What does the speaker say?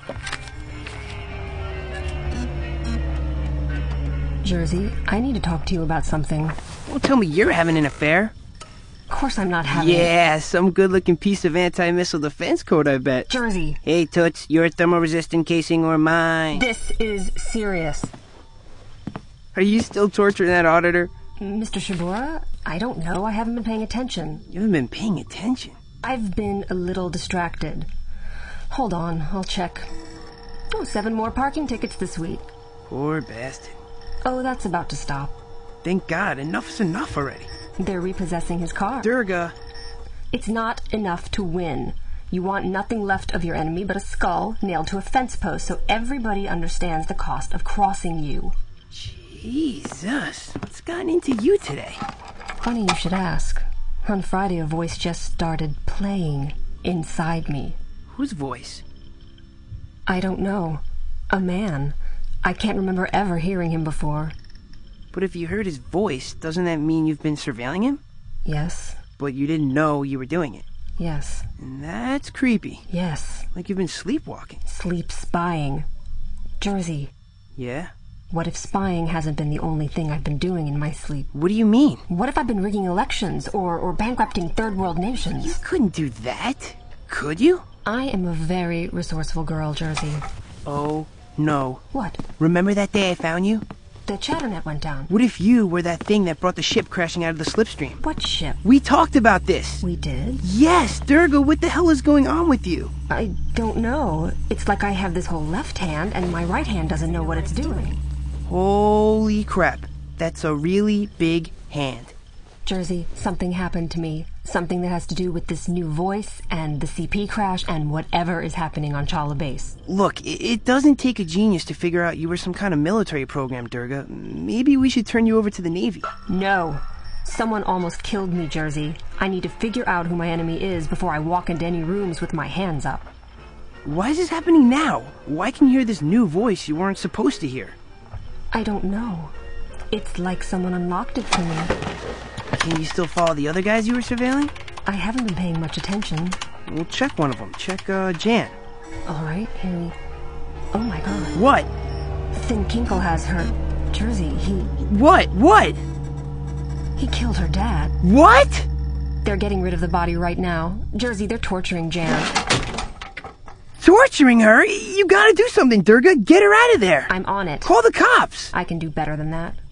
Jersey, I need to talk to you about something. Don't tell me you're having an affair. Of course I'm not having Yeah, some good-looking piece of anti-missile defense code, I bet. Jersey. Hey, Toots, your thermal-resistant casing or mine? This is serious. Are you still torturing that auditor? Mr. Shibura, I don't know. I haven't been paying attention. You haven't been paying attention? I've been a little distracted. Hold on, I'll check. 7 more parking tickets this week. Poor bastard. Oh, that's about to stop. Thank God, enough's enough already. They're repossessing his car. Durga. It's not enough to win. You want nothing left of your enemy but a skull nailed to a fence post so everybody understands the cost of crossing you. Jesus, what's gotten into you today? Funny you should ask. On Friday, a voice just started playing inside me. Whose voice? I don't know. A man. I can't remember ever hearing him before. But if you heard his voice, doesn't that mean you've been surveilling him? Yes. But you didn't know you were doing it. Yes. And that's creepy. Yes. Like you've been sleepwalking. Sleep spying. Jersey. Yeah? What if spying hasn't been the only thing I've been doing in my sleep? What do you mean? What if I've been rigging elections or bankrupting third world nations? You couldn't do that. Could you? I am a very resourceful girl, Jersey. Oh, no. What? Remember that day I found you? The Chatternet went down. What if you were that thing that brought the ship crashing out of the slipstream? What ship? We talked about this. We did? Yes, Durga, what the hell is going on with you? I don't know. It's like I have this whole left hand and my right hand doesn't know what it's doing. Holy crap. That's a really big hand. Jersey, something happened to me. Something that has to do with this new voice and the CP crash and whatever is happening on Chala Base. Look, it doesn't take a genius to figure out you were some kind of military program, Durga. Maybe we should turn you over to the Navy. No. Someone almost killed me, Jersey. I need to figure out who my enemy is before I walk into any rooms with my hands up. Why is this happening now? Why can you hear this new voice you weren't supposed to hear? I don't know. It's like someone unlocked it for me. Can you still follow the other guys you were surveilling? I haven't been paying much attention. We'll check one of them. Check, Jan. All right, here we... Oh my God. What? Finn Kinkle has her... Jersey, What? He killed her dad. What? They're getting rid of the body right now. Jersey, they're torturing Jan. Torturing her? You gotta do something, Durga. Get her out of there. I'm on it. Call the cops. I can do better than that.